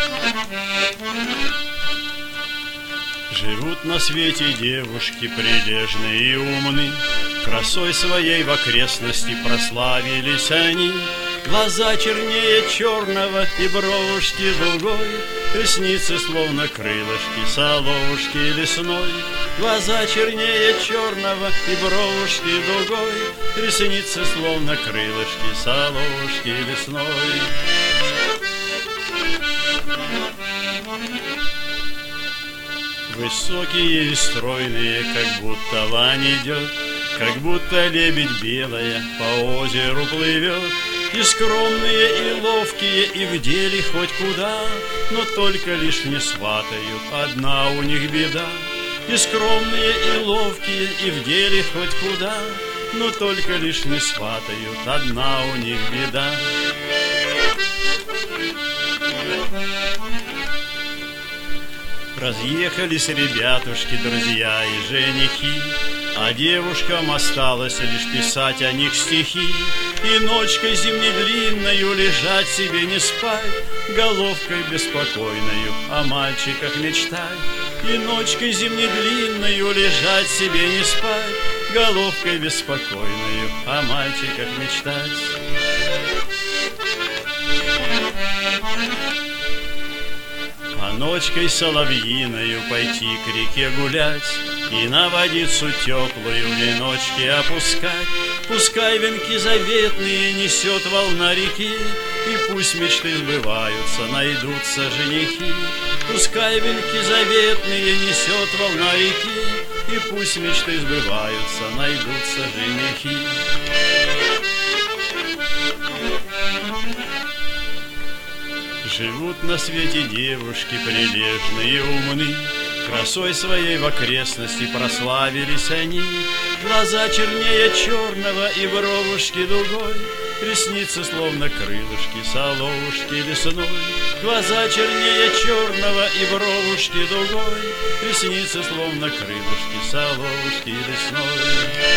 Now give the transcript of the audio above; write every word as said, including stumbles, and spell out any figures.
Живут на свете девушки прилежные и умны, красой своей в окрестности прославились они. Глаза чернее черного и бровушки дугой, ресницы словно крылышки соловушки лесной. Глаза чернее черного и бровушки дугой, ресницы словно крылышки соловушки лесной. Высокие и стройные, как будто лань идет, как будто лебедь белая по озеру плывет. И скромные, и ловкие, и в деле хоть куда, но только лишь не сватают, одна у них беда. И скромные, и ловкие, и в деле хоть куда, но только лишь не сватают, одна у них беда. Разъехались ребятушки, друзья и женихи, а девушкам осталось лишь писать о них стихи. И ночкой зимней длинною лежать себе не спать, головкой беспокойною о мальчиках мечтать. И ночкой зимней длинною лежать себе не спать, головкой беспокойною о мальчиках мечтать. А ночкой соловьиною пойти к реке гулять и на водицу теплую веночки опускать. Пускай венки заветные несет волна реки, и пусть мечты сбываются, найдутся женихи. Пускай венки заветные несет волна реки, и пусть мечты сбываются, найдутся женихи. Живут на свете девушки прилежные и умны, красой своей в окрестности прославились они. Глаза чернее черного и бровушки дугой, ресницы словно крылышки соловушки лесной. Глаза чернее черного и бровушки дугой, ресницы словно крылышки соловушки лесной.